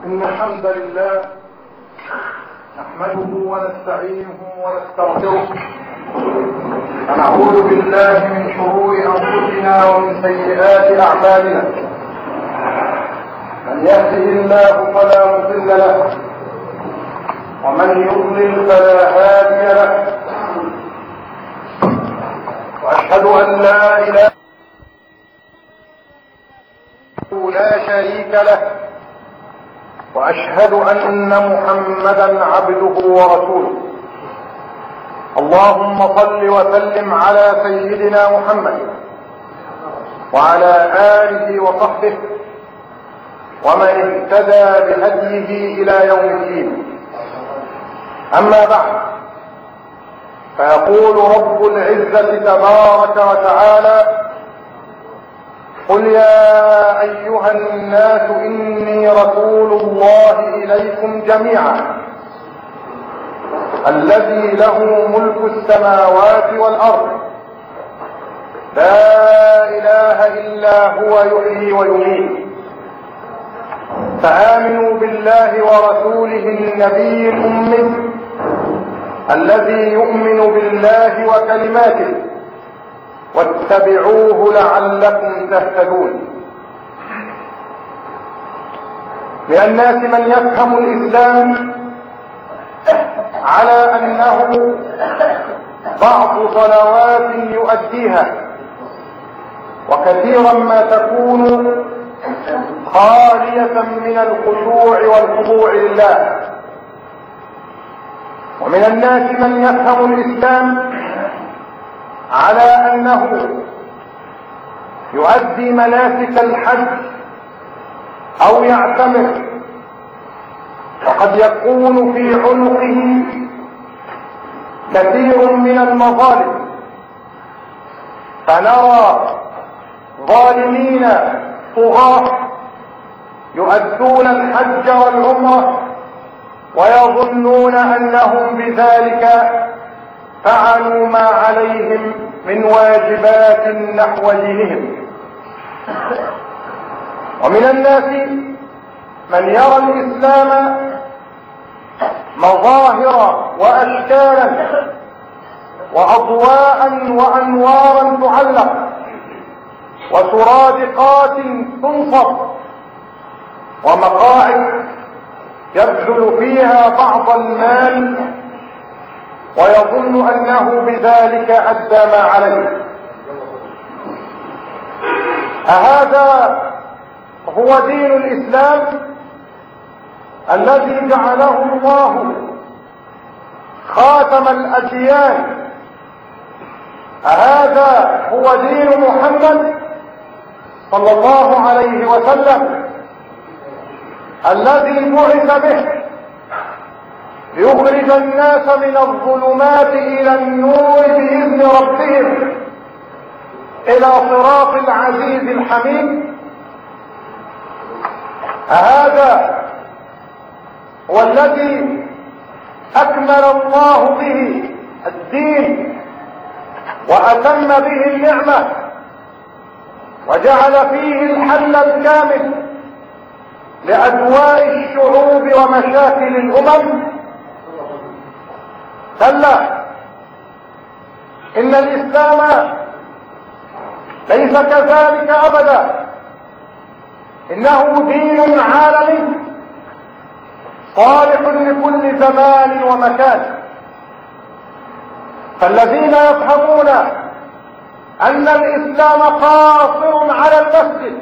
إن الحمد لله نحمده ونستعينه ونستغفره ونعوذ بالله من شرور أنفسنا ومن سيئات أعمالنا. من يهده الله فلا مضل له ومن يضلل فلا هادي له، وأشهد أن لا إله لا شريك له، وأشهد أن محمدا عبده ورسوله. اللهم صل وسلم على سيدنا محمد وعلى آله وصحبه ومن اهتدى بهديه إلى يوم الدين. أما بعد، فيقول رب العزة تبارك وتعالى: قل يا أيها الناس إني رسول الله إليكم جميعا الذي له ملك السماوات والأرض لا إله إلا هو يحيي ويميت، فآمنوا بالله ورسوله النبي الأمي الذي يؤمن بالله وكلماته واتبعوه لعلكم تهتدون. من الناس من يفهم الإسلام على أنه بعض صلوات يؤديها، وكثيرا ما تكون خالية من الخشوع والخضوع لله. ومن الناس من يفهم الإسلام على أنه يؤدي مناسك الحج أو يعتمر، وقد يكون في عنقه كثير من المظالم، فنرى ظالمين طغاة يؤدون الحج والعمرة ويظنون أنهم بذلك فعلوا ما عليهم من واجبات نحو دينهم. ومن الناس من يرى الإسلام مظاهر وأشكالا وأضواء وأنوارا تعلق وسرادقات تنصب ومقاعد يبذل فيها بعض المال ويظن أنه بذلك أدى ما عليه. أهذا هو دين الإسلام الذي جعله الله خاتم الأديان؟ أهذا هو دين محمد صلى الله عليه وسلم الذي بعث به ليخرج الناس من الظلمات إلى النور بإذن ربهم إلى صراط العزيز الحميد؟ هذا هو الذي أكمل الله به الدين وأتم به النعمة وجعل فيه الحل الكامل لأدواء الشعوب ومشاكل الأمم؟ كلا، إن الإسلام ليس كذلك أبدا، إنه دين عالمي صالح لكل زمان ومكان. فالذين يفهمون أن الإسلام قاصر على المسجد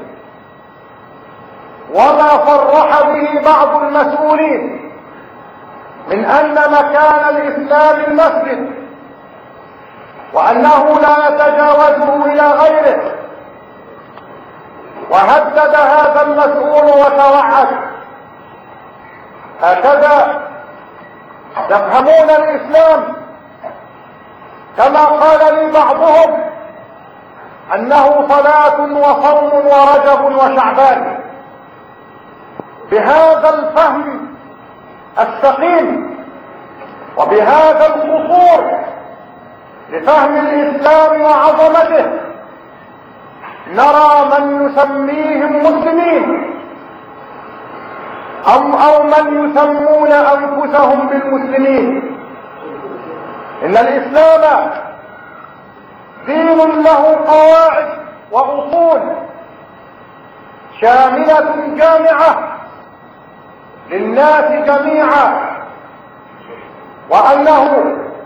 وما صرح به بعض المسؤولين من أن مكان الإسلام المسجد وأنه لا يتجاوزه إلى غيره، وهدد هذا المسؤول وتوعد. هكذا يفهمون الإسلام، كما قال لي بعضهم أنه صلاة وصوم ورجب وشعبان. بهذا الفهم السقيم وبهذا القصور لفهم الإسلام وعظمته نرى من يسميهم مسلمين أو من يسمون أنفسهم بالمسلمين. إن الإسلام دين له قواعد وأصول شاملة جامعة للناس جميعا، وأنه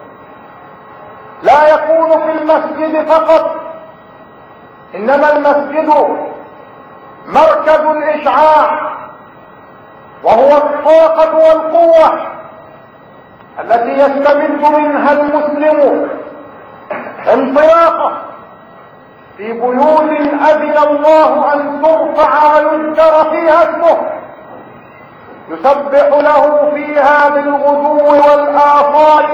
لا يكون في المسجد فقط، إنما المسجد مركز الإشعاع، وهو الطاقة والقوة التي يستمد منها المسلم انطلاقه في بيوت أذن الله أن ترفع ويذكر فيها اسمه، يسبح له فيها بالغدو والآصال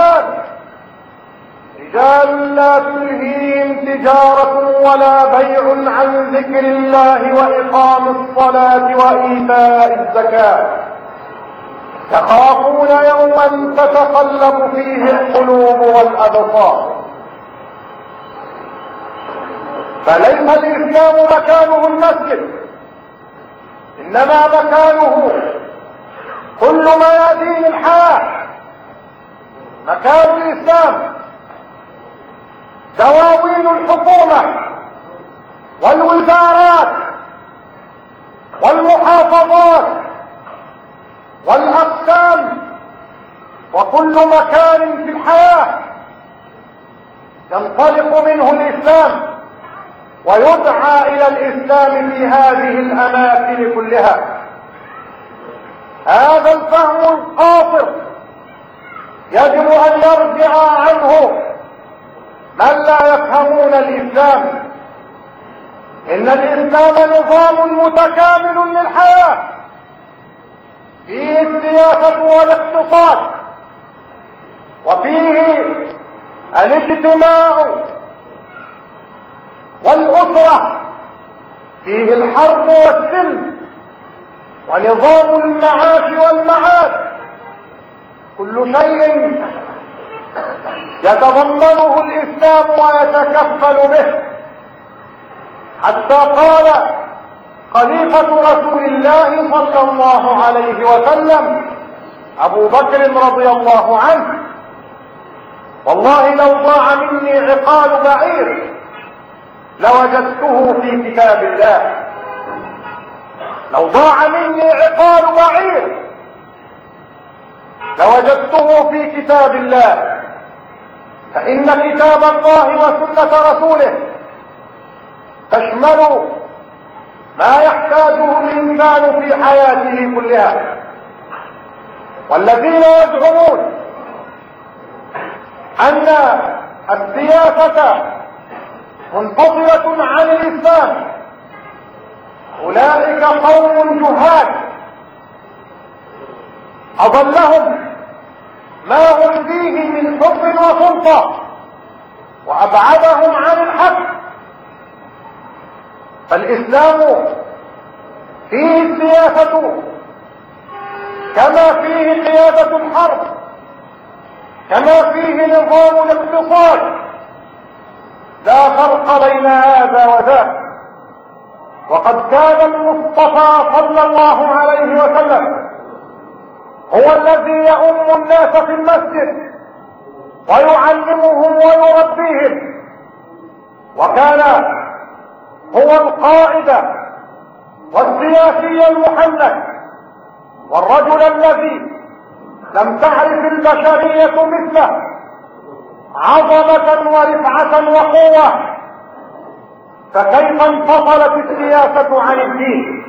رجال لا تلهيهم تجارة ولا بيع عن ذكر الله وإقام الصلاة وإيتاء الزكاة، يخافون يوما تتقلب فيه القلوب والأبصار. فليس الإسلام مكانه المسجد، إنما مكانه كل ميادين الحياة. مكان الإسلام دواوين الحكومة والوزارات والمحافظات والأقسام وكل مكان في الحياة ينطلق منه الإسلام ويدعى إلى الإسلام في هذه الأماكن كلها. هذا الفهم القاصر يجب أن يرجع عنه من لا يفهمون الإسلام. إن الإسلام نظام متكامل للحياة، فيه السياسة والاقتصاد، وفيه الاجتماع والأسرة، فيه الحرب والسلم ونظام المعاش والمعاد. كل شيء يتضمنه الإسلام ويتكفل به، حتى قال خليفة رسول الله صلى الله عليه وسلم أبو بكر رضي الله عنه: والله لو ضاع مني عقال بعير لوجدته في كتاب الله. لو ضاع مني عقال بعير لوجدته في كتاب الله، فإن كتاب الله وسنة رسوله تشمل ما يحتاجه الإنسان في حياته كلها. والذين يزعمون أن السياسة منفصلة عن الإسلام أولئك قوم جهال أضلهم ما هم فيه من حكم وسلطة وأبعدهم عن الحق. فالإسلام فيه السياسة كما فيه قيادة الحرب، كما فيه نظام الاقتصاد، لا فرق بين هذا وذاك. وقد كان المصطفى صلى الله عليه وسلم هو الذي يؤم الناس في المسجد ويعلمهم ويربيهم، وكان هو القائد والسياسي المحنك والرجل الذي لم تعرف البشرية مثله عظمة ورفعة وقوة. فكيف انفصلت السياسة عن الدين؟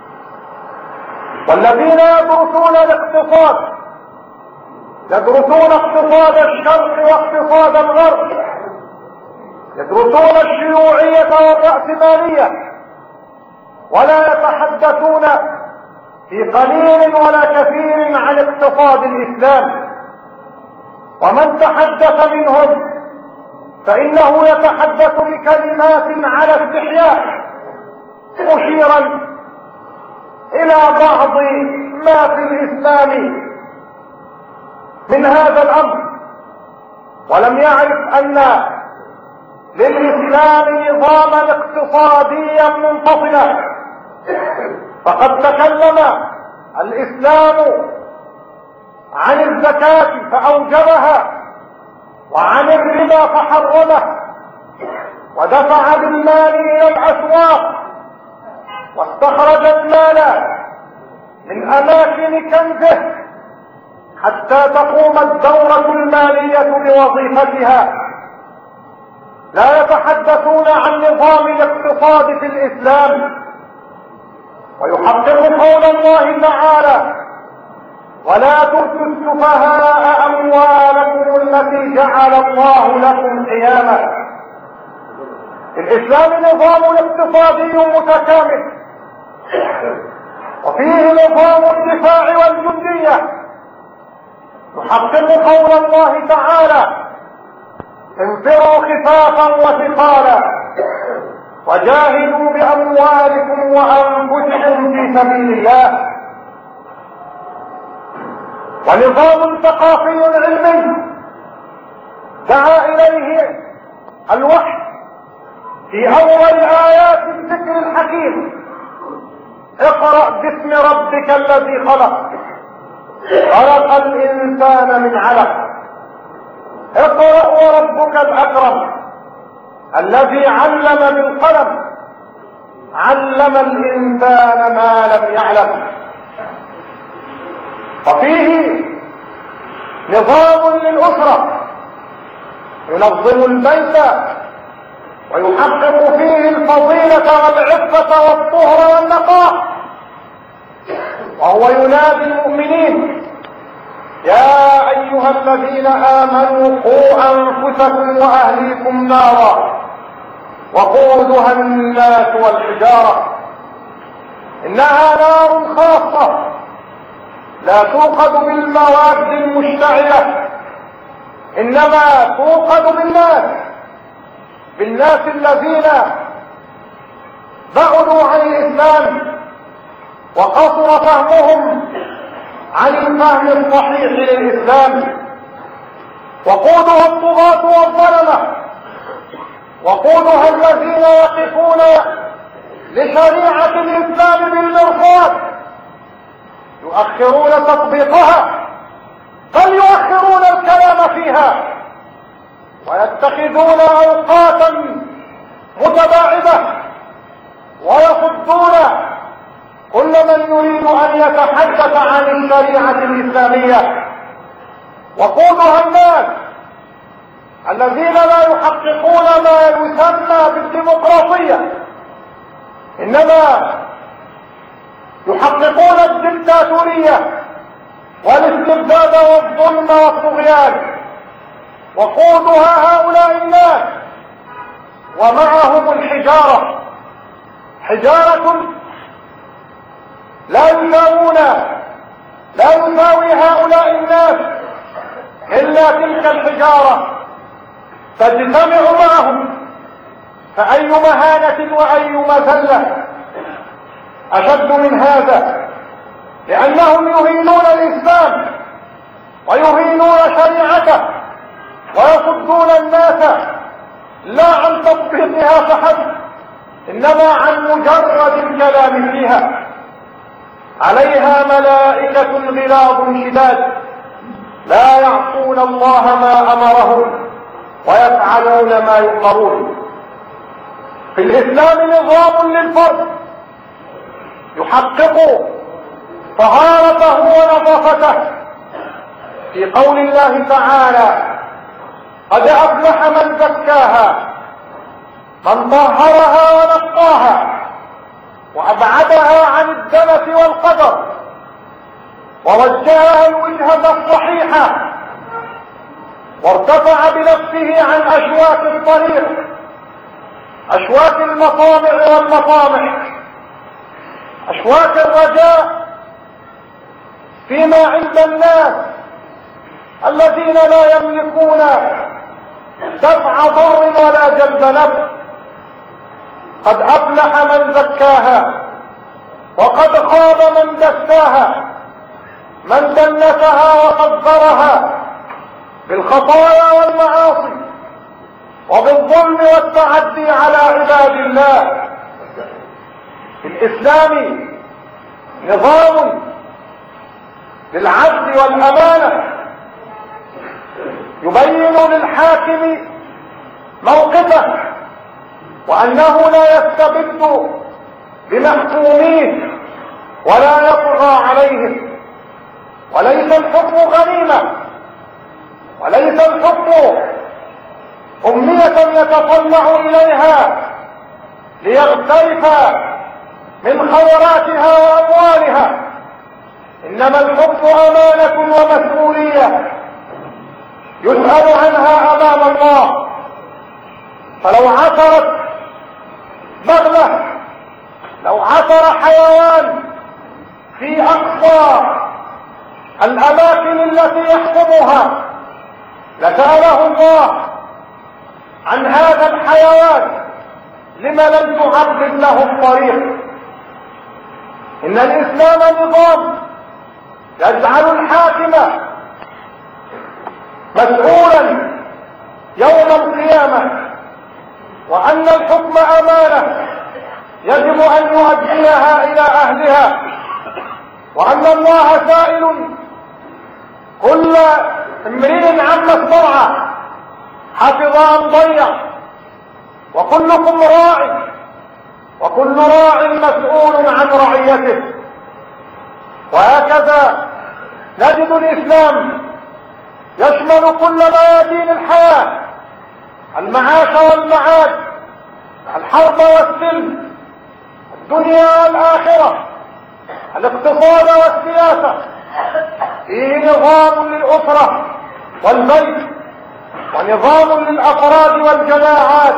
والذين يدرسون الاقتصاد يدرسون اقتصاد الشرق واقتصاد الغرب، يدرسون الشيوعية والرأسمالية، ولا يتحدثون في قليل ولا كثير عن اقتصاد الإسلام. ومن تحدث منهم فإنه يتحدث بكلمات على استحياء، مشيرا إلى بعض ما في الإسلام من هذا الأمر، ولم يعرف أن للإسلام نظاما اقتصاديا منفصلا. فقد تكلم الإسلام عن الزكاة فأوجبها، وعن الربا فحرمه، ودفع بالمال إلى الأسواق واستخرج المال من أماكن كنزه حتى تقوم الدورة المالية بوظيفتها. لا يتحدثون عن نظام الاقتصاد في الإسلام، ويحقق قول الله تعالى: ولا تؤتوا السفهاء أموالكم التي جعل الله لكم قياما. الإسلام نظام اقتصادي متكامل، وفيه نظام الدفاع والجندية يحقق قول الله تعالى: انفروا خفافا وثقالا وجاهدوا بأموالكم وأنفسكم في سبيل الله. ونظام ثقافي علمي دعا إليه الوحي في أول آيات الذكر الحكيم: اقرأ باسم ربك الذي خلق، خلق الإنسان من علق، اقرأ وربك الأكرم الذي علم بالقلم، علم الإنسان ما لم يعلم. وفيه نظام للأسرة ينظم البيت ويحقق فيه الفضيلة والعفة والطهر والنقاء، وهو ينادي المؤمنين: يا أيها الذين آمنوا قوا أنفسكم وأهليكم نارا وقودها الناس والحجارة. إنها نار خاصة لا توقد بالمواد المشتعلة، إنما توقد بالناس الذين بعدوا عن الإسلام وقصر فهمهم عن الفهم الصحيح للإسلام. وقودها الطغاة والظلمة، وقودها الذين يقفون لشريعة الإسلام بالمرصاد، يؤخرون تطبيقها بل يؤخرون الكلام فيها، ويتخذون أوقاتا متباعدة ويصدون كل من يريد أن يتحدث عن الشريعة الإسلامية. وقودها الناس الذين لا يحققون ما يسمى بالديمقراطية، إنما يحققون الدكتاتورية والاستبداد والظلم والطغيان. وقودها هؤلاء الناس ومعهم الحجارة، حجارة لا يساوي هؤلاء الناس إلا تلك الحجارة تجتمع معهم، فأي مهانة وأي مذلة أشد من هذا؟ لأنهم يهينون الإسلام ويهينون شريعته ويصدون الناس لا عن تطبيقها فحسب، إنما عن مجرد الكلام فيها. عليها ملائكة غلاظ شداد لا يعصون الله ما أمرهم ويفعلون ما يؤمرون. في الإسلام نظام للفرد يحقق طهارته ونظافته، في قول الله تعالى: قد أفلح من زكاها، من طهرها ونقاها وأبعدها عن الدنس والقدر ووجهها الوجهة الصحيحة وارتفع بنفسه عن أشواك الطريق، أشواك المطامع والمطامع، أشواك الرجاء فيما عند الناس الذين لا يملكون دفع ضر ولا جلب نفس. قد أفلح من زكاها وقد خاب من دساها، من دنسها وقدرها بالخطايا والمعاصي وبالظلم والتعدي على عباد الله. في الإسلام نظام للعدل والأمانة، يبين للحاكم موقفه وأنه لا يستبد بمحكوميه ولا يطغى عليهم. وليس الحكم غنيمة، وليس الحكم أمنية يتطلع إليها ليغترف من خيراتها وأموالها، إنما الحكم أمانة ومسؤولية يسأل عنها أمام الله. فلو عثرت بغلة، لو عثر حيوان في أقصى الأماكن التي يحكمها لسأله الله عن هذا الحيوان لما لم تعبد له الطريق. إن الإسلام نظام يجعل الحاكم مسؤولا يوم القيامة، وأن الحكم أمانة يجب أن يؤديها إلى أهلها، وأن الله سائل كل امرئ عما استرعى، حفظ أم ضيع، وكلكم راع وكل راع مسؤول عن رعيته. وهكذا نجد الإسلام يشمل كل ميادين الحياة، المعاش والمعاد، الحرب والسلم، الدنيا والآخرة، الاقتصاد والسياسة. فيه نظام للأسرة والبيت، ونظام للأفراد والجماعات،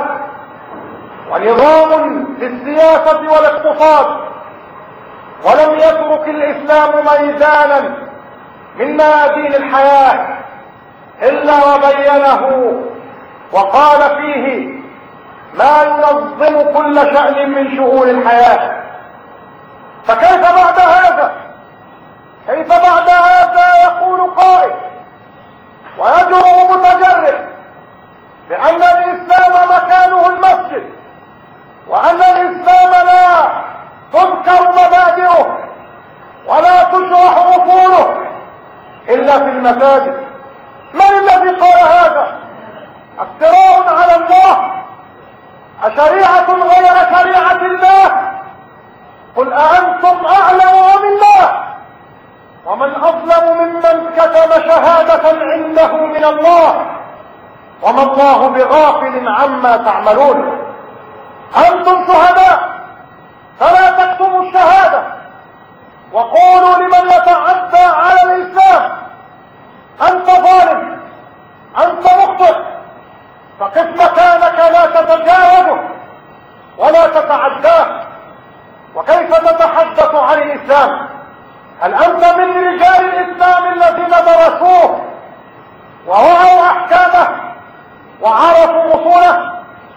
ونظام للسياسة والاقتصاد. ولم يترك الإسلام ميدانا من ميادين الحياة إلا وبينه وقال فيه ما ينظم كل شأن من شؤون الحياة. فكيف بعد هذا؟ كيف بعد هذا يقول قائل ويجرؤ متجرئ بأن الإسلام مكانه المسجد، وأن الإسلام لا تذكر مبادئه ولا تشرح أصوله إلا في المساجد؟ من الذي قال هذا؟ افتراء على الله، أشريعة غير شريعة الله؟ قل أأنتم أعلم أم الله؟ ومن أظلم ممن كتم شهادة عنده من الله، وما الله بغافل عما تعملون. أنتم شهداء فلا تكتموا الشهادة، وقولوا لمن يتعدى على الإسلام أنت ظالم، أنت مخطئ، فقف مكانك لا تتجاوزه ولا تتعداه. وكيف تتحدث عن الإسلام؟ هل أنت من رجال الإسلام الذين درسوه ووعوا أحكامه وعرفوا أصوله؟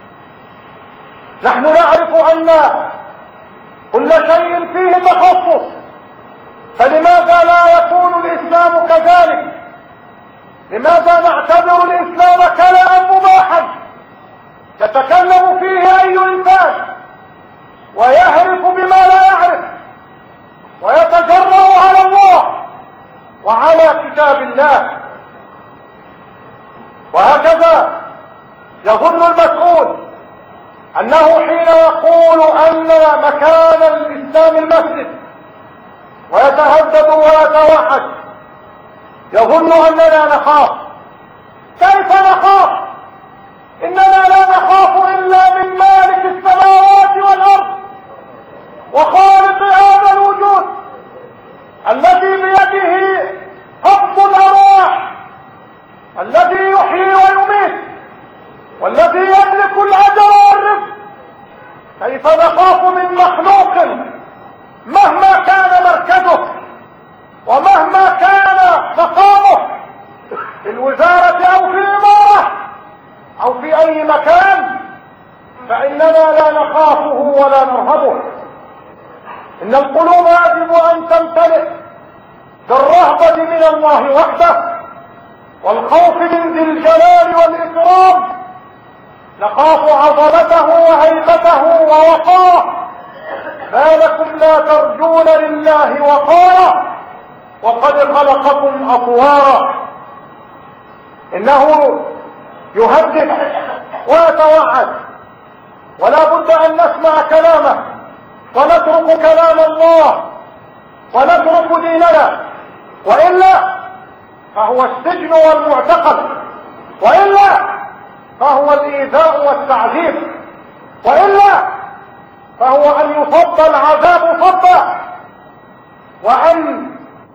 نحن نعرف أن كل شيء فيه تخصص، فلماذا لا يكون الإسلام كذلك؟ لماذا نعتبر الإسلام كلاما مباحا يتكلم فيه أي إنسان ويهرف بما لا يعرف ويتجرأ على الله وعلى كتاب الله؟ وهكذا يظن المسؤول أنه حين يقول أن مكان الإسلام المسجد ويتهدد ويتوحش يظن أننا نخاف. كيف نخاف؟ إننا لا نخاف إلا من مالك السماوات والأرض وخالق هذا الوجود الذي بيده قبض الأرواح، الذي يحيي ويميت، والذي يملك الأجر والرزق. كيف نخاف من مخلوق مهما كان مركزه ومهما كان مقامه في الوزارة أو في الإمارة أو في أي مكان؟ فإننا لا نخافه ولا نرهبه. إن القلوب يجب أن تمتلئ بالرهبة من الله وحده والخوف من ذي الجلال والإكرام. نخاف عظمته وهيبته ووقاره، ما لكم لا ترجون لله وقارا؟ وقد خلقكم أطوارا. إنه يهدد ويتوعد، ولا بد أن نسمع كلامه ونترك كلام الله ونترك ديننا، وإلا فهو السجن والمعتقل، وإلا فهو الإيذاء والتعذيب، وإلا فهو أن يصب العذاب صبا، وأن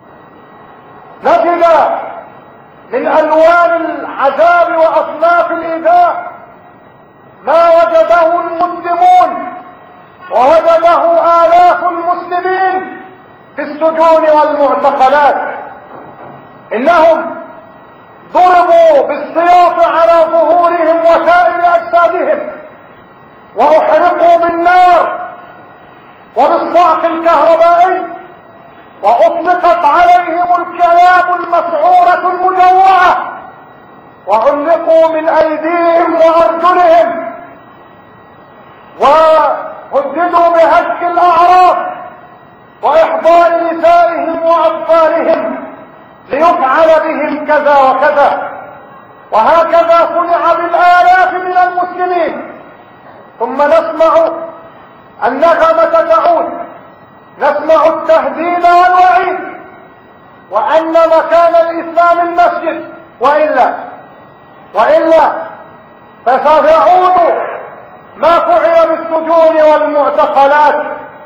نجد من ألوان العذاب وأصناف الإيذاء ما وجده المسلمون ووجده آلاف المسلمين في السجون والمعتقلات. إنهم ضربوا بالسياط على ظهورهم وسائر أجسادهم، وأحرقوا بالنار وبالصعق الكهربائي، وأطلقت عليهم الكلاب المسعورة المجوعة، وعلقوا من أيديهم وأرجلهم، وهددوا بهتك الأعراض وإحضار نسائهم وأطفالهم ليفعل بهم كذا وكذا. وهكذا صنع بالآلاف من المسلمين. ثم نسمع النغمة تعود، نسمع التهديد والوعيد، وأن مكان الإسلام المسجد، وإلا فسيعود ما فعل بالسجون والمعتقلات.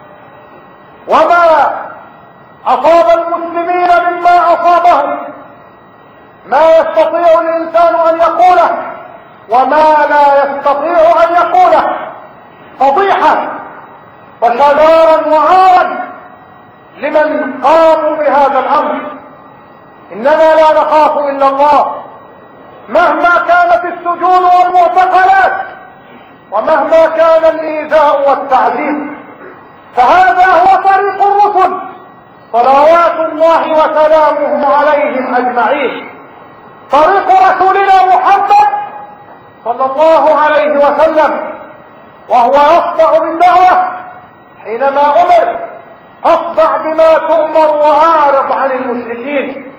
وما أصاب المسلمين مما أصابهم ما يستطيع الإنسان أن يقوله وما لا يستطيع أن يقوله، فضيحة وشرارا وعارا لمن قاموا بهذا الأمر. إننا لا نخاف إلا الله مهما كانت السجون والمعتقلات، ومهما كان الإيذاء والتعذيب، فهذا هو طريق الرسل صلوات الله وسلامه عليهم أجمعين، طريق رسولنا محمد صلى الله عليه وسلم، وهو يصدع بالدعوة حينما أمر اصدع بما تؤمر وأعرض عن المشركين،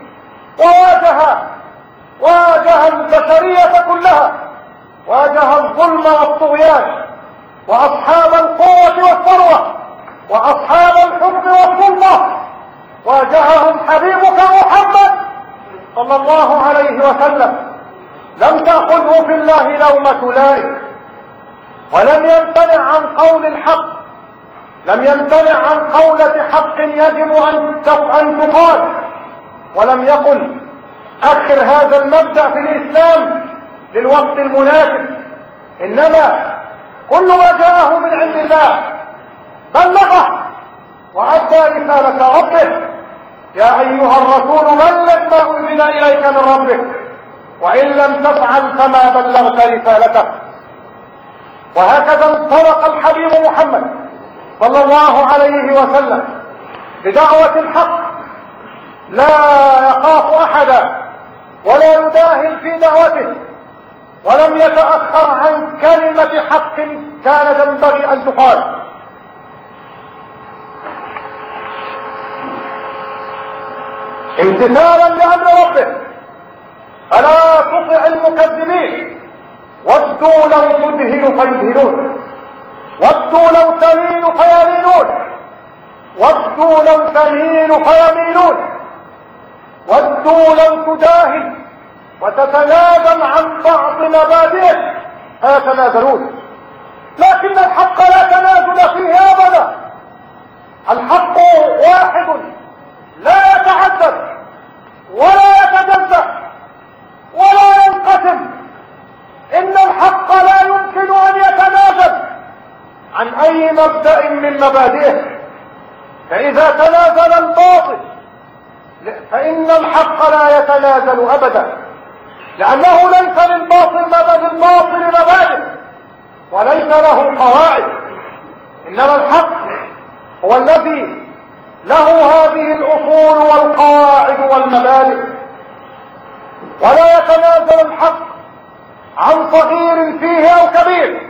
واجه البشرية كلها، واجه الظلم والطغيان وأصحاب القوة والثروة وأصحاب الحكم والسلطة، واجههم حبيبك محمد صلى الله عليه وسلم. لم تأخذه في الله لومة لائم، ولم يمتنع عن قول الحق، لم يمتنع عن قولة حق يجب أن تقال، ولم يقل أخر هذا المبدأ في الإسلام للوقت المناسب، إنما كل ما جاءه من عند الله بلغه وأدى رسالة ربه. يا أيها الرسول بلغ ما أنزل إليك من ربك، وإن لم تفعل فما بلغت رسالته. وهكذا انطلق الحبيب محمد صلى الله عليه وسلم بدعوة الحق، لا يخاف أحدا ولا يداهن في دعوته، ولم يتأخر عن كلمة حق كان ينبغي أن تقال. امتثالا لأمر ربه، فلا تطع المكذبين، ودوا لو تدهن فيدهنون، ودوا لو تميل فيميلون، ودوا لو تميل فيميلون، ودوا لو تداهن وتتنازل عن بعض مبادئك فيتنازلون. لكن الحق لا تنازل فيه أبدا، الحق واحد لا يتعدد ولا يتجزأ ولا ينقسم. إن الحق لا يمكن أن يتنازل عن أي مبدأ من مبادئه، فإذا تنازل الباطل فإن الحق لا يتنازل أبدا، لأنه ليس للباطل مبادئ وليس له قواعد، إنما الحق هو الذي له هذه الأصول والقواعد والمبادئ، ولا يتنازل الحق عن صغير فيه أو كبير.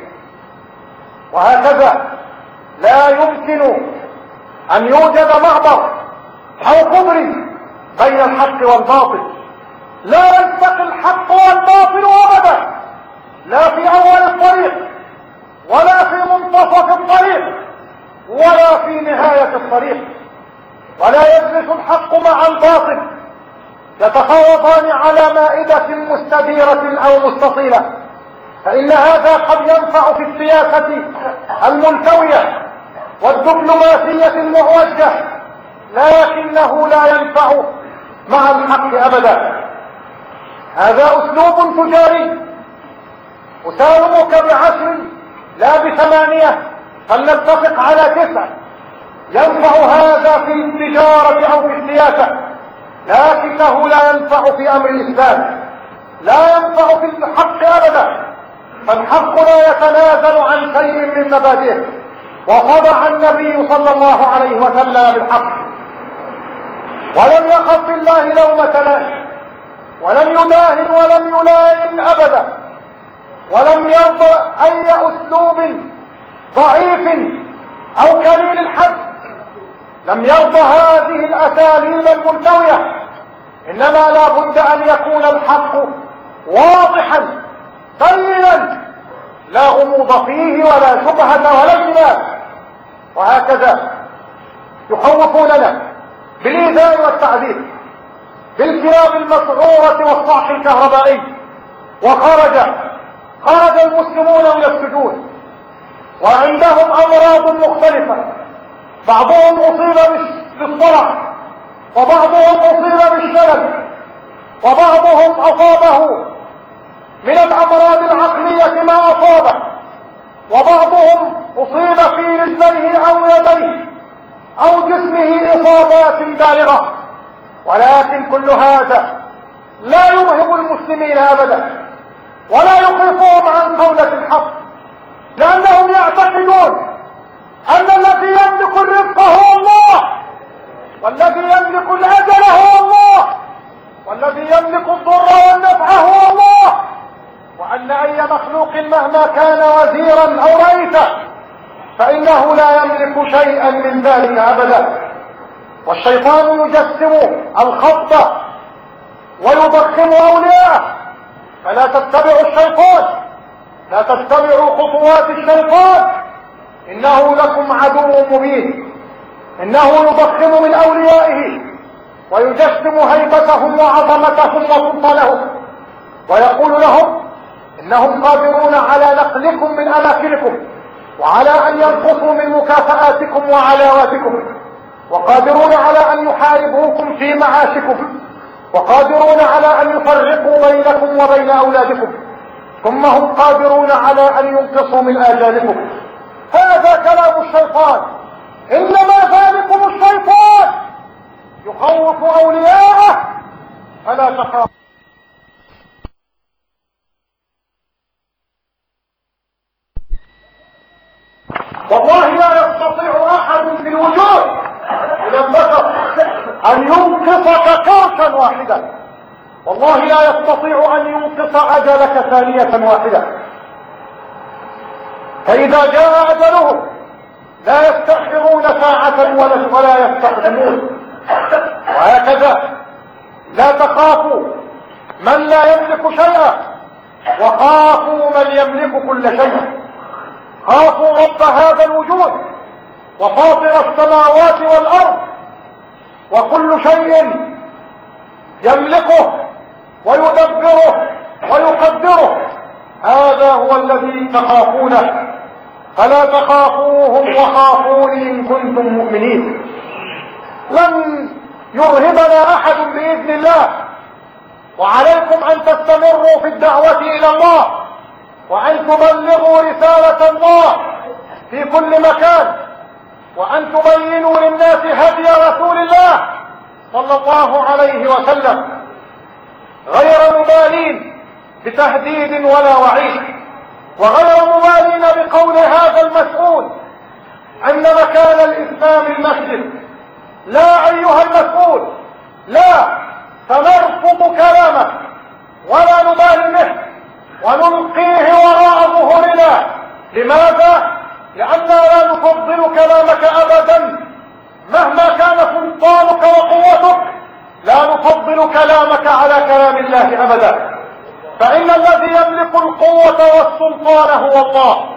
وهكذا لا يمكن أن يوجد معبر أو كبر بين الحق والباطل. لا يلتقي الحق والباطل ابدا، لا في اول الطريق ولا في منتصف الطريق ولا في نهاية الطريق. ولا يجلس الحق مع الباطل يتفاوضان على مائدة مستديرة او مستطيلة، فان هذا قد ينفع في السياسة الملتوية والدبلوماسية المعوجة، لكنه لا ينفع مع الحق ابدا. هذا اسلوب تجاري، اسالمك ب10 لا ب8، فلنتفق على 9. ينفع هذا في التجارة او في السياسة، لكنه لا ينفع في امر الاسلام، لا ينفع في الحق ابدا. فالحق لا يتنازل عن شيء من مبادئه، وخضع النبي صلى الله عليه وسلم بالحق، ولم يخف الله لومة لائم، ولم يداهن ولم يلائم ابدا، ولم يرضى اي اسلوب ضعيف او قليل الحد، لم يرضى هذه الاساليب الملتوية. انما لا بد ان يكون الحق واضحا بينا، لا غموض فيه ولا شبهة ولا اشتباه. وهكذا يخوفوننا بالايذاء والتعذيب، بالكلاب المسعورة والصعق الكهربائي، خرج المسلمون الى السجون وعندهم امراض مختلفة، بعضهم اصيب بالصرع، وبعضهم اصيب بالشلل، وبعضهم اصابه من الامراض العقلية ما اصابه، وبعضهم اصيب في رجليه او يديه او جسمه اصابات بالغة. ولكن كل هذا لا يرهب المسلمين ابدا، ولا يخيفهم عن قولة الحق، لانهم يعتقدون ان الذي يملك الرزق هو الله، والذي يملك الاجل هو الله، والذي يملك الضر والنفع هو الله، وان اي مخلوق مهما كان وزيرا او رئيسا فانه لا يملك شيئا من ذلك ابدا. والشيطان يجسم الخط ويضخم اولياءه، فلا تتبعوا الشيطان، لا تتبعوا خطوات الشيطان، انه لكم عدو مبين. انه يضخم من اوليائه ويجسم هيبتهم وعظمتهم وسلطانهم، ويقول لهم انهم قادرون على نقلكم من اماكنكم، وعلى ان ينقصوا من مكافآتكم وعلاواتكم، وقادرون على ان يحاربوكم في معاشكم، وقادرون على ان يفرقوا بينكم وبين اولادكم، ثم هم قادرون على ان ينقصوا من اجالكم. هذا كلام الشيطان، انما ذلكم الشيطان يخوف اولياءه فلا تخافوا. والله لا يستطيع احد في الوجود من البشر ان ينقصك كرشا واحدا، والله لا يستطيع ان ينقص اجلك ثانية واحدة. فاذا جاء اجلهم لا يستأخرون ساعة ولا يستقدمون. وهكذا لا تخافوا من لا يملك شيئا، وخافوا من يملك كل شيء. خافوا رب هذا الوجود وفاطر السماوات والارض وكل شيء يملكه ويدبره ويقدره، هذا هو الذي تخافونه. فلا تخافوهم وخافوني ان كنتم مؤمنين. لن يرهبنا احد باذن الله، وعليكم ان تستمروا في الدعوة الى الله، وان تبلغوا رسالة الله في كل مكان، وان تبينوا للناس هدي رسول الله صلى الله عليه وسلم، غير مبالين بتهديد ولا وعيد، وغير مبالين بقول هذا المسؤول عندما كان الاسلام المسجد. لا ايها المسؤول، لا، سنرفض كلامك ولا نبالي به ونلقيه وراء ظهورنا. لماذا؟ لأننا لا نفضل كلامك أبدا مهما كان سلطانك وقوتك، لا نفسك على كلام الله أبدا، فإن الذي يملك القوة والسلطان هو الله.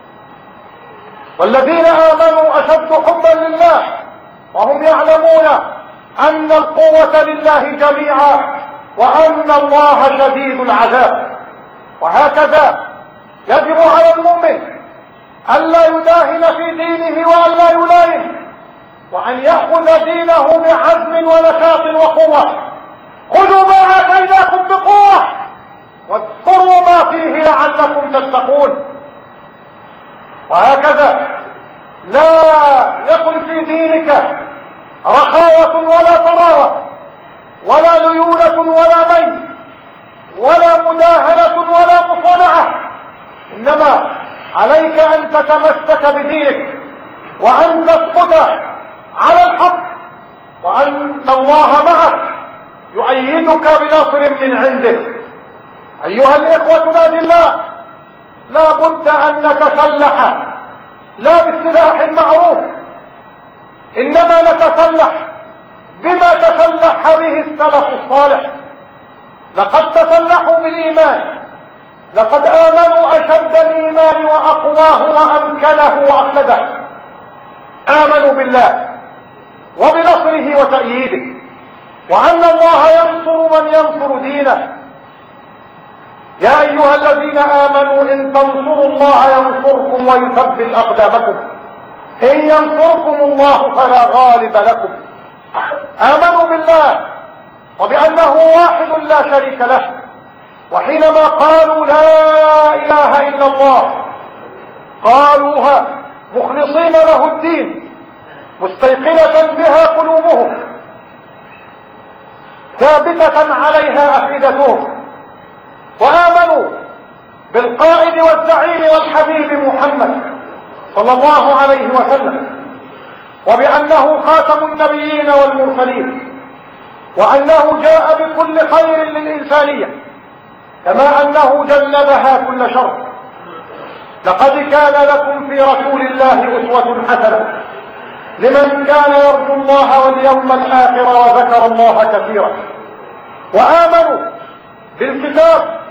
والذين آمنوا أشد حبا لله وهم يعلمون أن القوة لله جميعا وأن الله شديد العذاب. وهكذا يجب على المؤمن ألا يداهن في دينه وألا يلاين، وأن يأخذ دينه بعزم ونشاط وقوة. خذوا ما آتيناكم بقوة واذكروا ما فيه لعلكم تتقون. وهكذا لا يكن في دينك رخاوة ولا طراوة ولا ليونة ولا ميل ولا مداهنة ولا مصانعة، إنما عليك أن تتمسك بدينك وأن تثبت على الحق، وأن الله معك يؤيدك بنصر من عنده. أيها الإخوة نادي الله، لا بد أن نتسلح لا بالسلاح المعروف، إنما نتسلح بما تسلح به السلف الصالح. لقد تسلحوا بالإيمان، لقد آمنوا أشد الإيمان وأقواه وأمكنه وأخلده. آمنوا بالله وبنصره وتأييده، وأن الله ينصر من ينصر دينه. يا أيها الذين آمنوا إن تنصروا الله ينصركم ويثبت أقدامكم، إن ينصركم الله فلا غالب لكم. آمنوا بالله وبأنه واحد لا شريك له، وحينما قالوا لا إله إلا الله قالوها مخلصين له الدين مستيقنة بها قلوبهم ثابتة عليها أفئدتهم. وآمنوا بالقائد والزعيم والحبيب محمد صلى الله عليه وسلم، وبأنه خاتم النبيين والمرسلين، وأنه جاء بكل خير للإنسانية كما أنه جنبها كل شر. لقد كان لكم في رسول الله أسوة حسنة لمن كان يرجو الله واليوم الآخر وذكر الله كثيرا. وآمنوا بالكتاب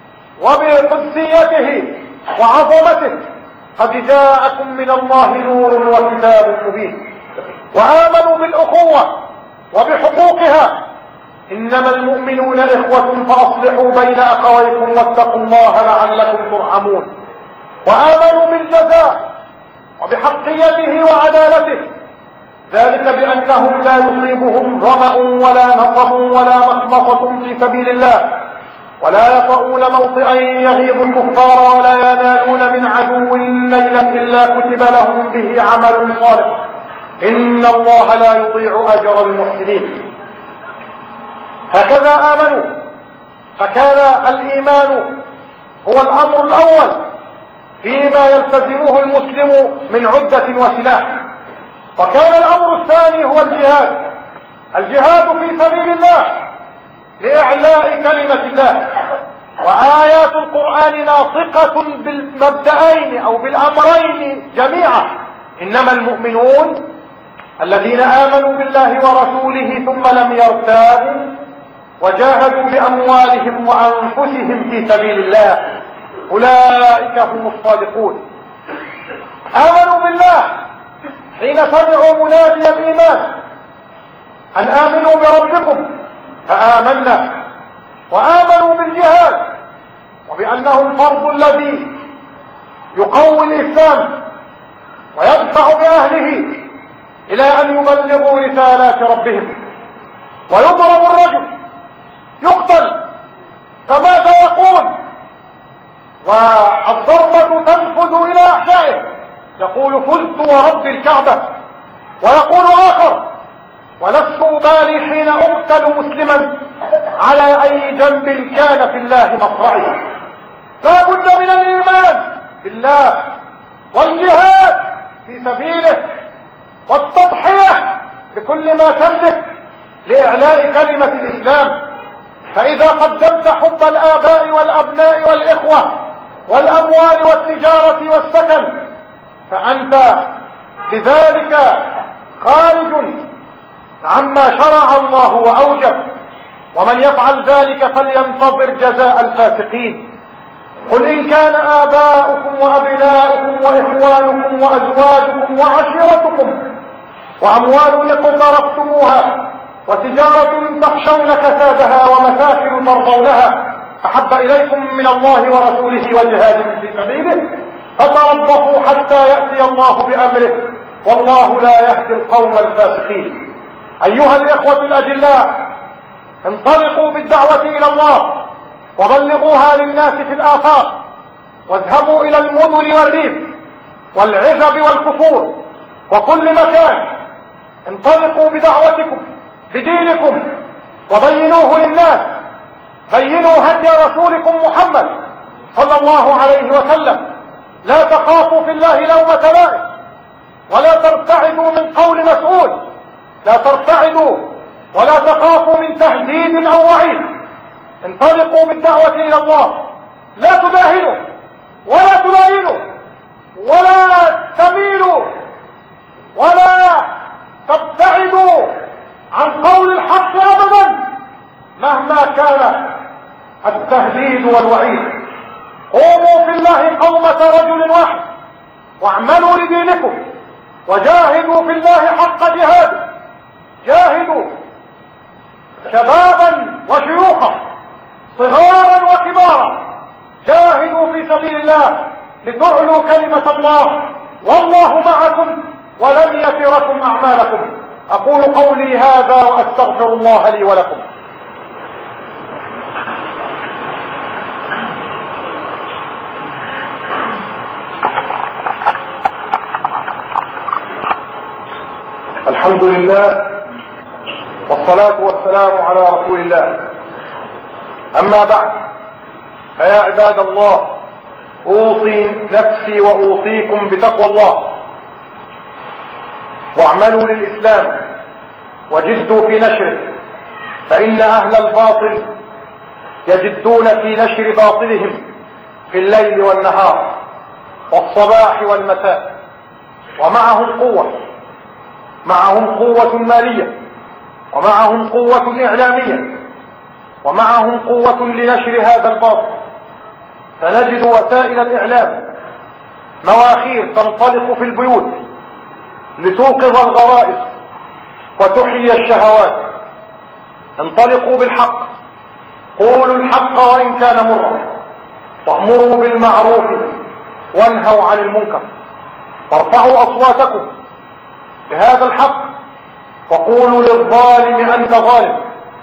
وبقدسيته وعظمته، قد جاءكم من الله نور وكتاب مبين. وآمنوا بالأخوة وبحقوقها، إنما المؤمنون إخوة فأصلحوا بين أخويكم واتقوا الله لعلكم ترحمون. وآمنوا بالجزاء وبحقيته وعدالته، ذلك بأنهم لا يصيبهم ظمأ ولا نصب ولا مخمصة في سبيل الله، ولا يطؤون موطئا يغيظ الكفار ولا ينالون من عدو نيلا إلا كتب لهم به عمل صالح، إن الله لا يضيع أجر المحسنين. هكذا آمنوا، فكان الإيمان هو الأمر الأول فيما يلتزمه المسلم من عدة وسلاح، وكان الأمر الثاني هو الجهاد في سبيل الله لإعلاء كلمة الله. وآيات القرآن ناطقة بالمبدأين أو بالأمرين جميعا، إنما المؤمنون الذين آمنوا بالله ورسوله ثم لم يرتابوا وجاهدوا بأموالهم وأنفسهم في سبيل الله أولئك هم الصادقون. آمنوا بالله حين سمعوا منادي الإيمان أن آمنوا بربكم فآمنا. وآمنوا بالجهاد وبأنه الفرض الذي يقوي الإسلام ويدفع بأهله إلى أن يبلغوا رسالات ربهم. ويضرب الرجل يقتل فماذا يقول؟ والضربة تنفذ إلى أحشائه يقول فزت ورب الكعبة. ويقول آخر ولست أبالي حين أقتل مسلما على أي جنب كان في الله مصرعي. لا بد من الإيمان بالله والجهاد في سبيله والتضحية بكل ما تملك لإعلاء كلمة الإسلام. فإذا قدمت حب الآباء والأبناء والإخوة والأموال والتجارة والسكن فأنت بذلك خارج عما شرع الله وأوجب. ومن يفعل ذلك فلينتظر جزاء الفاسقين. قل إن كان آباؤكم وأبناؤكم وإخوانكم وأزواجكم وعشيرتكم وأموال اقترفتموها وتجارة تخشون كسادها ومساكن ترضونها أحب إليكم من الله ورسوله وجهاد في سبيله فتربصوا حتى يأتي الله بأمره والله لا يهدي القوم الفاسقين. أيها الإخوة الأجلاء، انطلقوا بالدعوة إلى الله وبلغوها للناس في الآفاق، واذهبوا إلى المدن والريف والعزب والكفور وكل مكان. انطلقوا بدعوتكم بدينكم وبينوه للناس، بينوا هدي رسولكم محمد صلى الله عليه وسلم. لا تخافوا في الله لومة لائم ولا ترتعدوا من قول مسؤول، لا ترتعدوا ولا تخافوا من تهديد أو وعيد. انطلقوا بالدعوة إلى الله، لا تداهنوا ولا تلاينوا ولا تميلوا ولا تبتعدوا عن قول الحق أبدا مهما كان التهديد والوعيد. قوموا في الله قومة رجل واحد واعملوا لدينكم وجاهدوا في الله حق جهاده. جاهدوا شبابا وشيوخا صغارا وكبارا، جاهدوا في سبيل الله لتعلوا كلمة الله والله معكم ولن يتركم أعمالكم. أقول قولي هذا وأستغفر الله لي ولكم. الحمد لله والصلاة والسلام على رسول الله. أما بعد، فيا عباد الله، أوصي نفسي وأوصيكم بتقوى الله، واعملوا للإسلام وجدوا في نشره، فإن أهل الباطل يجدون في نشر باطلهم في الليل والنهار والصباح والمساء، ومعهم قوة، معهم قوة مالية، ومعهم قوة إعلامية، ومعهم قوة لنشر هذا الباطل. فنجد وسائل الإعلام مواخير تنطلق في البيوت لتوقظ الغرائز وتحيي الشهوات. انطلقوا بالحق، قولوا الحق وإن كان مرا، وأمروا بالمعروف وانهوا عن المنكر، وارفعوا أصواتكم بهذا الحق، وقولوا للظالم أنت ظالم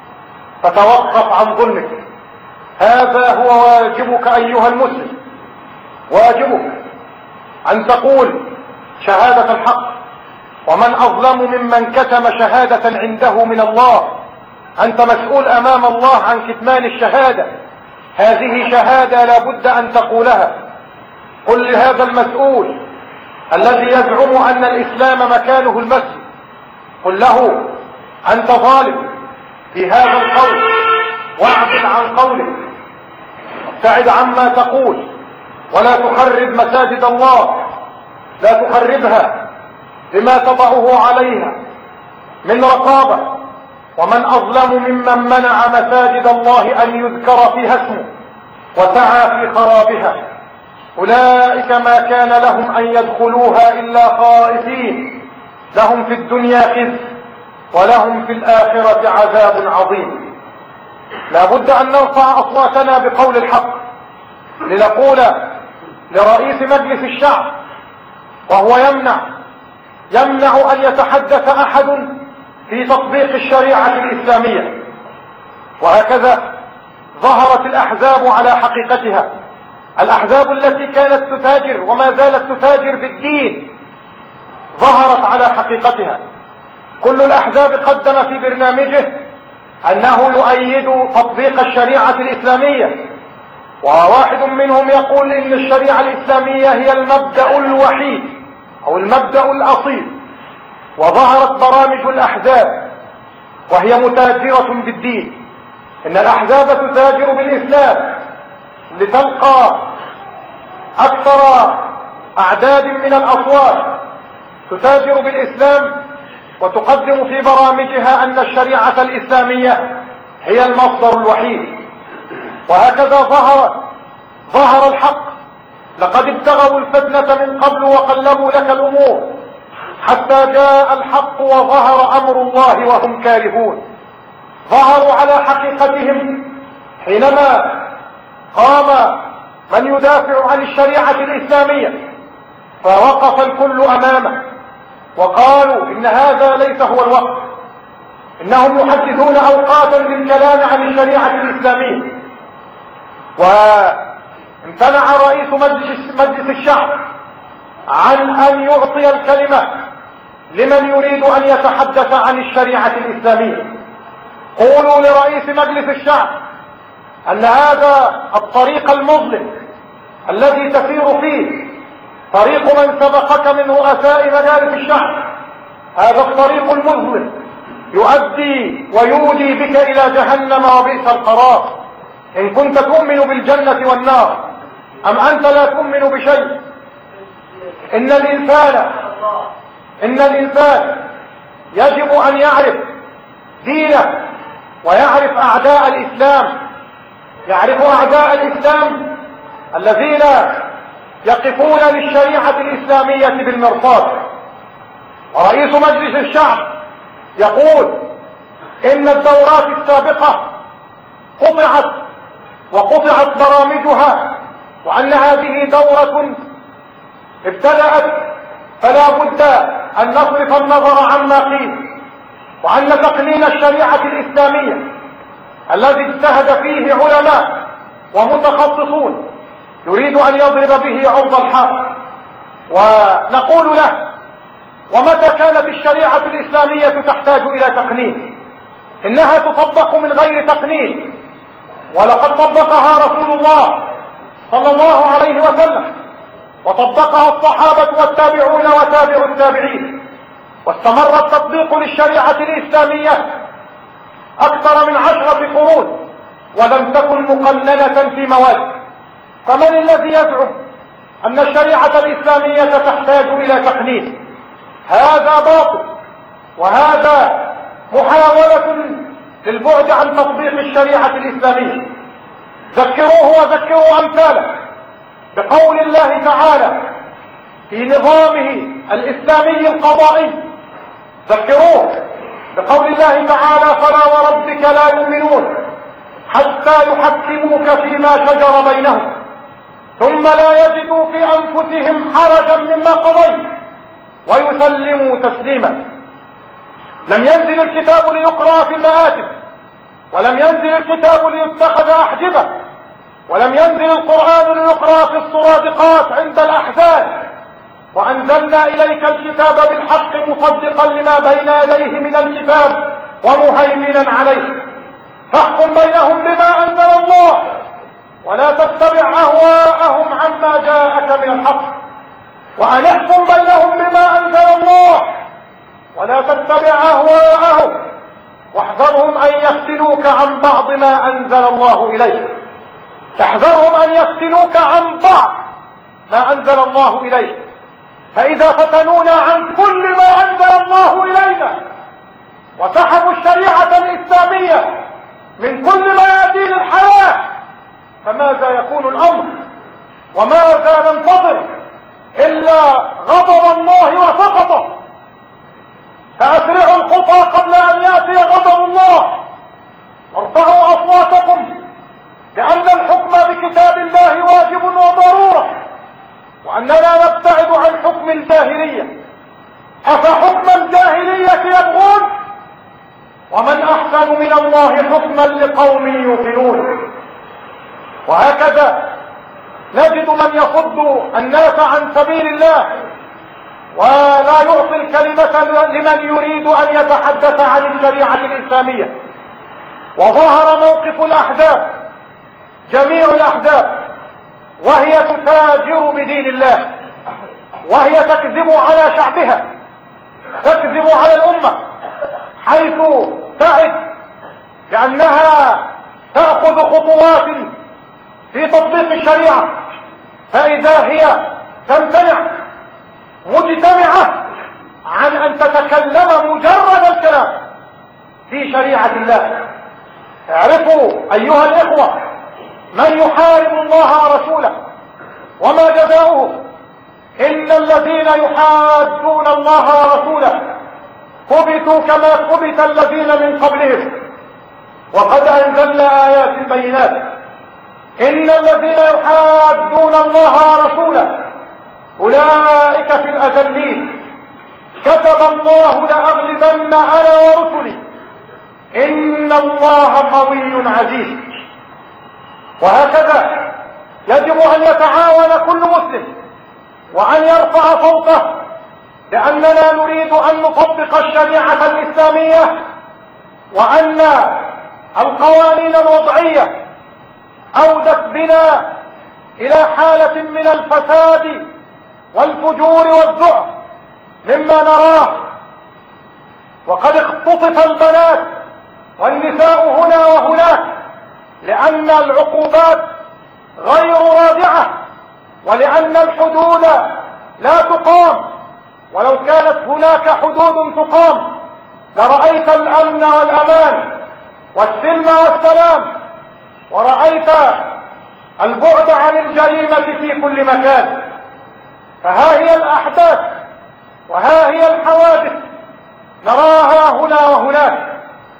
فتوقف عن ظلمك. هذا هو واجبك أيها المسلم، واجبك أن تقول شهادة الحق. ومن أظلم ممن كتم شهادة عنده من الله؟ أنت مسؤول أمام الله عن كتمان الشهادة، هذه شهادة لا بد أن تقولها. قل لهذا المسؤول الذي يزعم أن الإسلام مكانه المسجد، قل له أنت ظالم في هذا القول، واعدل عن قولك، ابتعد عما تقول، ولا تخرب مساجد الله، لا تخربها بما تضعه عليها من رقابة. ومن أظلم ممن منع مساجد الله أن يذكر فيها اسمه وسعى في خرابها. أولئك ما كان لهم أن يدخلوها إلا خائفين، لهم في الدنيا خزي ولهم في الآخرة عذاب عظيم. لا بد أن نرفع أصواتنا بقول الحق، لنقول لرئيس مجلس الشعب وهو يمنع أن يتحدث أحد في تطبيق الشريعة الإسلامية. وهكذا ظهرت الأحزاب على حقيقتها، الأحزاب التي كانت تتاجر وما زالت تتاجر بالدين ظهرت على حقيقتها. كل الأحزاب قدم في برنامجه أنه يؤيد تطبيق الشريعة الإسلامية، وواحد منهم يقول إن الشريعة الإسلامية هي المبدأ الوحيد أو المبدأ الأصيل. وظهرت برامج الأحزاب وهي متاجرة بالدين. إن الأحزاب تتاجر بالإسلام لتلقى أكثر أعداد من الأصوات، تتاجر بالإسلام وتقدم في برامجها أن الشريعة الإسلامية هي المصدر الوحيد. وهكذا ظهر الحق. لقد ابتغوا الفتنة من قبل وقلبوا لك الأمور حتى جاء الحق وظهر أمر الله وهم كارهون. ظهروا على حقيقتهم حينما قام من يدافع عن الشريعة الإسلامية فوقف الكل أمامه وقالوا إن هذا ليس هو الوقت، إنهم يحدثون أوقاتا للكلام عن الشريعة الإسلامية. وامتنع رئيس مجلس الشعب عن أن يعطي الكلمة لمن يريد أن يتحدث عن الشريعة الإسلامية. قولوا لرئيس مجلس الشعب أن هذا الطريق المظلم الذي تسير فيه طريق من سبقك من رؤساء مجالس الشعب، هذا الطريق المظلم يؤدي ويودي بك إلى جهنم وبئس القرار، إن كنت تؤمن بالجنة والنار أم أنت لا تؤمن بشيء. إن الإنسان يجب أن يعرف دينه ويعرف أعداء الإسلام. يعرف أعداء الإسلام الذين يقفون للشريعة الإسلامية بالمرصاد. ورئيس مجلس الشعب يقول إن الدورات السابقة قطعت برامجها، وأن هذه دورة ابتدأت فلا بد أن نصرف النظر عما قيل، وأن تقنين الشريعة الإسلامية الذي اجتهد فيه علماء ومتخصصون يريد أن يضرب به عرض الحائط. ونقول له ومتى كانت الشريعة الإسلامية تحتاج إلى تقنين؟ إنها تطبق من غير تقنين، ولقد طبقها رسول الله صلى الله عليه وسلم، وطبقها الصحابة والتابعون وتابع التابعين، واستمر التطبيق للشريعة الإسلامية أكثر من 10 قرون ولم تكن مقننة في مواد. فمن الذي يزعم أن الشريعة الإسلامية تحتاج إلى تقنين؟ هذا باطل، وهذا محاولة للبعد عن تطبيق الشريعة الإسلامية. ذكروه وذكروا أمثاله بقول الله تعالى في نظامه الإسلامي القضائي. ذكروه بقول الله تعالى فلا وربك لا يؤمنون حتى يحكموك فيما شجر بينهم ثم لا يجدوا في أنفسهم حرجا مما قضيت ويسلموا تسليما. لم ينزل الكتاب ليقرأ في المآتم، ولم ينزل الكتاب ليتخذ أحجبة، ولم ينزل القرآن ليقرأ في الصرادقات عند الأحزان. وأنزلنا إليك الكتاب بالحق مصدقا لما بين يديه من الكتاب ومهيمنا عليه، فاحكم بينهم بما أنزل الله ولا تتبع أهواءهم عما جاءك من الحق، وأن احكم بينهم بما أنزل الله ولا تتبع أهواءهم واحذرهم أن يفتنوك عن بعض ما أنزل الله إليك. احذرهم أن يفتنوك عن بعض ما أنزل الله إليك، فإذا فتنونا عن كل ما أنزل الله إلينا وسحبوا الشريعة الإسلامية من كل ميادين الحياة فماذا يكون الأمر؟ وماذا ننتظر إلا غضب الله وسخطه؟ فأسرعوا الخطى قبل أن يأتي غضب الله، وارفعوا أصواتكم لأن الحكم بكتاب الله واجب وضرورة، وأننا نبتعد عن حكم الجاهلية. أفحكم الجاهلية يبغون؟ ومن أحسن من الله حكما لقوم يوقنون. وهكذا نجد من يصد الناس عن سبيل الله ولا يعطي الكلمة لمن يريد أن يتحدث عن الشريعة الإسلامية. وظهر موقف الأحزاب، جميع الأحزاب، وهي تتاجر بدين الله، وهي تكذب على شعبها، تكذب على الأمة، حيث تعد بأنها تأخذ خطوات في تطبيق الشريعة، فإذا هي تمتنع مجتمعة عن أن تتكلم مجرد الكلام في شريعة الله. اعرفوا أيها الإخوة من يحارب الله ورسوله وما جزاؤه. إن الذين يحادون الله ورسوله كبتوا كما كبت الذين من قبلهم وقد أنزلنا آيات بينات. إن الذين يحادون الله ورسوله أولئك في الأذلين. كتب الله لأغلبن أنا ورسلي إن الله قوي عزيز. وهكذا يجب أن يتعاون كل مسلم وأن يرفع صوته، لأننا نريد أن نطبق الشريعة الإسلامية، وأن القوانين الوضعية أودت بنا إلى حالة من الفساد والفجور والذعر مما نراه. وقد اختطف البنات والنساء هنا وهناك لأن العقوبات غير رادعة، ولأن الحدود لا تقام. ولو كانت هناك حدود تقام لرأيت الأمن والأمان والسلم والسلام، ورأيت البعد عن الجريمة في كل مكان. فها هي الأحداث وها هي الحوادث نراها هنا وهناك.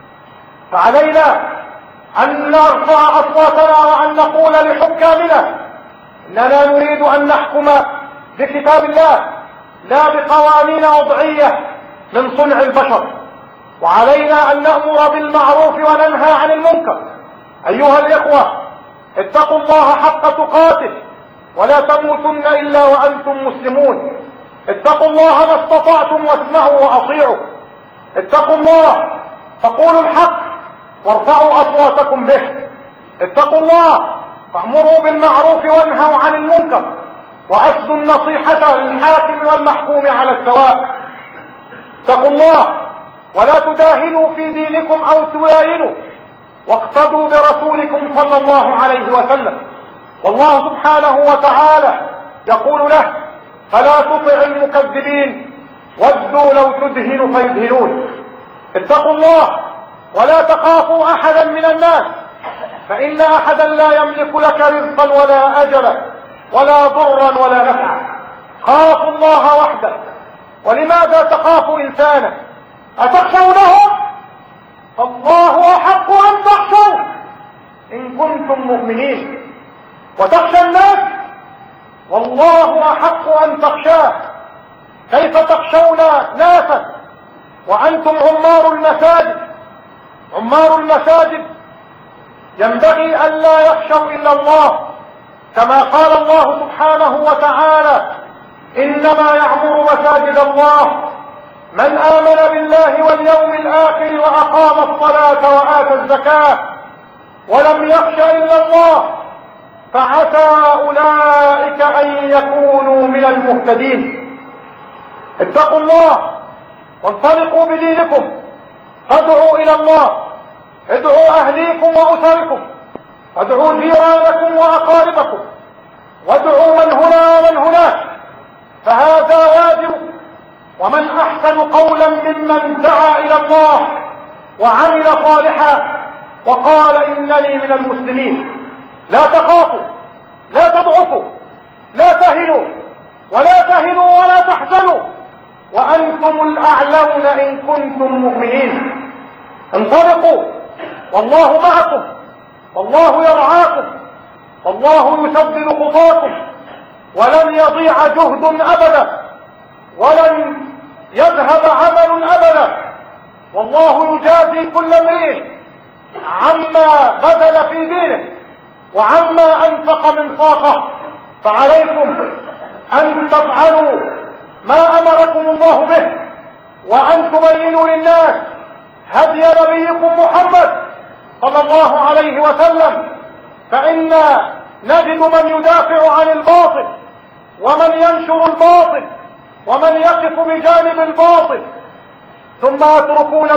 فعلينا أن نرفع أصواتنا وأن نقول لحكامنا إننا نريد أن نحكم بكتاب الله لا بقوانين وضعية من صنع البشر. وعلينا أن نأمر بالمعروف وننهى عن المنكر. أيها الإخوة اتقوا الله حق تقاته ولا تموتن إلا وأنتم مسلمون. اتقوا الله ما استطعتم واسمعوا وأطيعوا. اتقوا الله فقولوا الحق وارفعوا أصواتكم به. اتقوا الله فأمروا بالمعروف وانهوا عن المنكر وأسدوا النصيحة للحاكم والمحكوم على السواء. اتقوا الله ولا تداهنوا في دينكم أو تداهنوا، واقتدوا برسولكم صلى الله عليه وسلم. والله سبحانه وتعالى يقول له: فلا تطع المكذبين ودوا لو تدهن فيدهنون. اتقوا الله ولا تخافوا أحدا من الناس، فإن أحدا لا يملك لك رزقا ولا أجلا ولا ضرا ولا نفعا. خافوا الله وحده. ولماذا تخافوا إنسانا؟ أتخشونه؟ فالله أحق أن تخشوا إن كنتم مؤمنين. وتخشى الناس؟ والله أحق أن تخشاه. كيف تخشون ناسا وأنتم عمار المساجد؟ عمار المساجد ينبغي ألا يخشوا إلا الله، كما قال الله سبحانه وتعالى: إنما يعمر مساجد الله من آمن بالله واليوم الآخر وأقام الصلاة وآتى الزكاة ولم يخش إلا الله فعسى أولئك أن يكونوا من المهتدين. اتقوا الله وانطلقوا بدينكم، فادعوا إلى الله، ادعوا أهليكم وأسركم، وادعوا جيرانكم وأقاربكم، وادعوا من هنا ومن هناك، فهذا واجب. ومن أحسن قولا ممن دعا إلى الله وعمل صالحا وقال إنني من المسلمين. لا تخافوا، لا تضعفوا، لا تهنوا ولا تحزنوا وأنتم الأعلون إن كنتم مؤمنين. انطلقوا والله معكم، والله يرعاكم، والله يسدد خطاكم، ولن يضيع جهد أبدا، ولن يذهب عمل أبدا. والله يجازي كل امرئ عما بذل في دينه وعما أنفق من طاقة. فعليكم أن تفعلوا ما أمركم الله به، وأن تبينوا للناس هدي نبيكم محمد صلى الله عليه وسلم. فإن نجد من يدافع عن الباطل ومن ينشر الباطل ومن يقف بجانب الباطل، ثم يتركون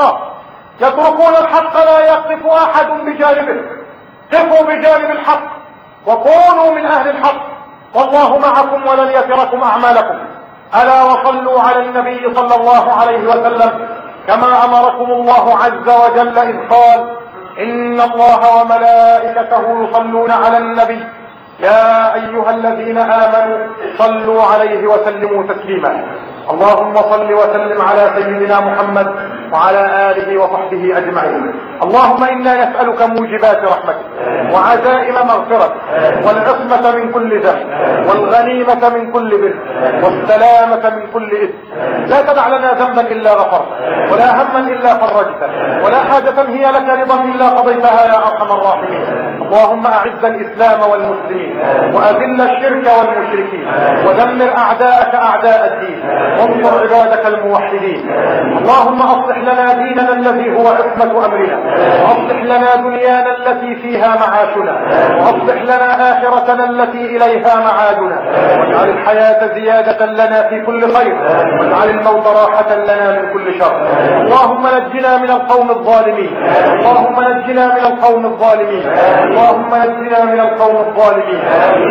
الحق لا يقف أحد بجانبه. قفوا بجانب الحق وكونوا من أهل الحق، والله معكم ولن يتركم أعمالكم. ألا وصلوا على النبي صلى الله عليه وسلم كما أمركم الله عز وجل إذ قال: إن الله وملائكته يصلون على النبي يا أيها الذين آمنوا صلوا عليه وسلموا تسليما. اللهم صل وسلم على سيدنا محمد وعلى آله وصحبه أجمعين. اللهم إنا نسألك موجبات رحمتك وعزائم مغفرتك والعصمة من كل ذنب والغنيمة من كل بر والسلامة من كل إثم. لا تدع لنا ذنبا إلا غفرته ولا هما إلا فرجته ولا حاجة هي لك رضا إلا قضيتها يا أرحم الراحمين. اللهم أعز الإسلام والمسلمين وأذل الشرك والمشركين ودمر أعداءك أعداء الدين وانصر عبادك الموحدين. اللهم أصلح لنا ديننا الذي هو عصمة أمرنا وأصلح لنا دنيانا التي فيها معاشنا وأصلح لنا آخرتنا التي إليها معادنا واجعل الحياة زيادة لنا في كل خير واجعل الموت راحة لنا من كل شر. اللهم نجنا من القوم الظالمين اللهم نجنا من القوم الظالمين اللهم نجنا من القوم الظالمين.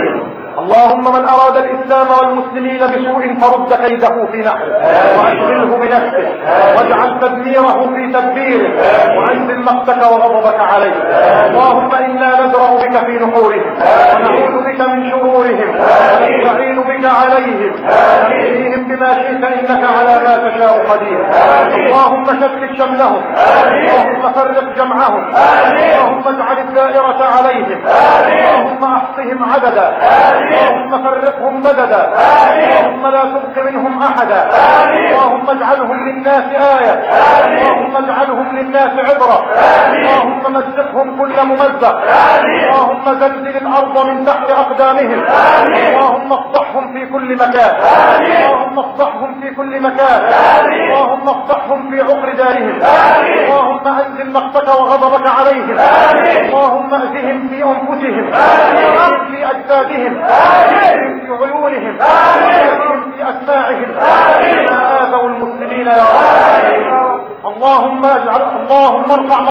اللهم من أراد الإسلام والمسلمين بسوء فرد كيده في نحره وأشغله بنفسه واجعل تدميره في تدبيره وأنزل مقتك وغضبك عليه. اللهم إنا ندرأ بك في نحورهم ونعوذ بك من شرورهم ونستعين بك عليهم ونحييهم بما شئت إنك على ما تشاء قدير. اللهم شتت شملهم اللهم فرق جمعهم اللهم اجعل الدائرة عليهم اللهم احصهم عددا اللهم فرقهم بددا اللهم لا تبق منهم احدا اللهم اجعلهم للناس آية اللهم اجعلهم للناس عبرة اللهم مزقهم كل ممزق اللهم زلزل الارض من تحت اقدامهم اللهم افضحهم في كل مكان اللهم افضحهم في كل مكان اللهم افضحهم في عقر دارهم اللهم انزل مقتك وغضبك عليهم اللهم اذهم في انفسهم في اجسادهم في عيونهم في اسماعهم ما آذوا المسلمين يا رب. اللهم ارفع